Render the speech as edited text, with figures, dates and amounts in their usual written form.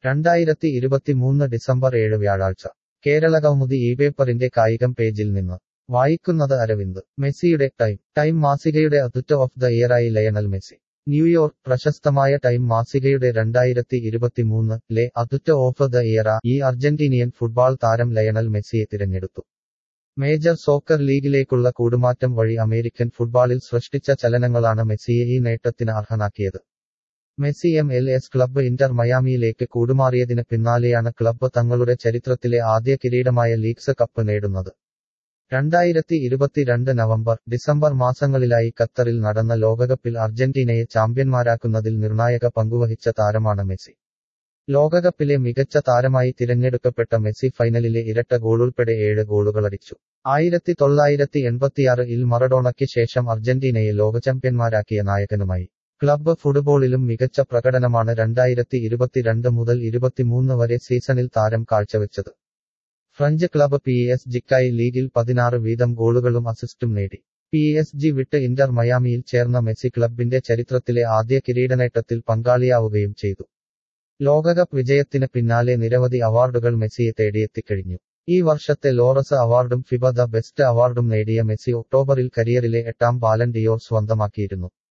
2023 December 7 വ്യാഴാഴ്ച കേരളകൗമുദി ഇപേപ്പറിന്റെ കായികം പേജിൽ നിന്ന് വായിക്കുന്നത് അരവിന്ദ്. മെസ്സിയുടെ ടൈം മാസികയുടെ അത്ലറ്റ് ഓഫ് ദ ഇയറായി ലയണൽ മെസ്സി. ന്യൂയോർക്ക്. പ്രശസ്തമായ ടൈം മാസികയുടെ 2023 athlete of the year Argentinian football താരം ലയണൽ മെസ്സിയെ തിരഞ്ഞെടുത്തു. മേജർ സോക്കർ ലീഗിലേക്കുള്ള കൂടുമാറ്റം വഴി അമേരിക്കൻ ഫുട്ബോളിൽ സൃഷ്ടിച്ച ചലനങ്ങളാണ് മെസ്സിയെ ഈ നേട്ടത്തിന് അർഹനാക്കിയത്. മെസ്സി MLS ക്ലബ്ബ് ഇന്റർ മയാമിയിലേക്ക് കൂടുമാറിയതിന് പിന്നാലെയാണ് ക്ലബ്ബ് തങ്ങളുടെ ചരിത്രത്തിലെ ആദ്യ കിരീടമായ ലീഗ്സ് കപ്പ് നേടുന്നത്. 2022 നവംബർ, ഡിസംബർ മാസങ്ങളിലായി ഖത്തറിൽ നടന്ന ലോകകപ്പിൽ അർജന്റീനയെ ചാമ്പ്യന്മാരാക്കുന്നതിൽ നിർണായക പങ്കുവഹിച്ച താരമാണ് മെസ്സി. ലോകകപ്പിലെ മികച്ച താരമായി തിരഞ്ഞെടുക്കപ്പെട്ട മെസ്സി ഫൈനലിലെ ഇരട്ട ഗോളുൾപ്പെടെ 7 ഗോളുകളടിച്ചു. 1986-ൽ മറഡോണയ്ക്ക് ശേഷം അർജന്റീനയെ ലോകചാമ്പ്യന്മാരാക്കിയ നായകനുമായി. ക്ലബ്ബ് ഫുട്ബോളിലും മികച്ച പ്രകടനമാണ് 2022 മുതൽ 23 വരെ സീസണിൽ താരം കാഴ്ചവെച്ചത്. ഫ്രഞ്ച് ക്ലബ്ബ് PSG-ക്കായി ലീഗിൽ 16 വീതം ഗോളുകളും അസിസ്റ്റും നേടി. PSG വിട്ട് ഇന്റർ മയാമിയിൽ ചേർന്ന മെസ്സി ക്ലബ്ബിന്റെ ചരിത്രത്തിലെ ആദ്യ കിരീടനേട്ടത്തിൽ പങ്കാളിയാവുകയും ചെയ്തു. ലോകകപ്പ് വിജയത്തിന് പിന്നാലെ നിരവധി അവാർഡുകൾ മെസ്സിയെ തേടിയെത്തിക്കഴിഞ്ഞു. ഈ വർഷത്തെ ലോറസ് അവാർഡും ഫിഫ ദ ബെസ്റ്റ് അവാർഡും നേടിയ മെസ്സി ഒക്ടോബറിൽ കരിയറിലെ 8ാം ബാലൻ ഡിയോർ സ്വന്തമാക്കിയിരുന്നു.